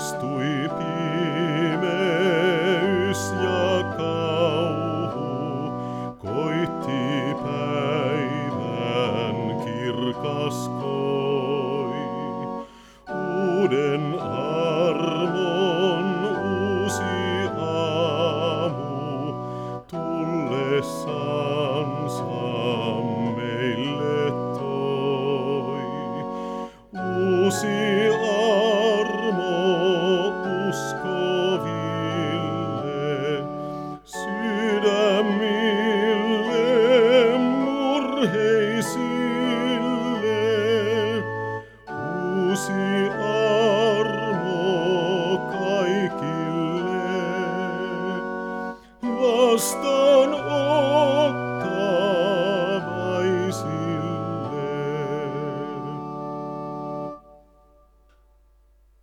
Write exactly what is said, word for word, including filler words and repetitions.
Poistui pimeys ja kauhu, koitti päivän kirkas koi. Uuden armon uusi aamu tullessansa meille toi. Uusi armo uskoville, sydämille murheisille. Uusi armo kaikille, vastaan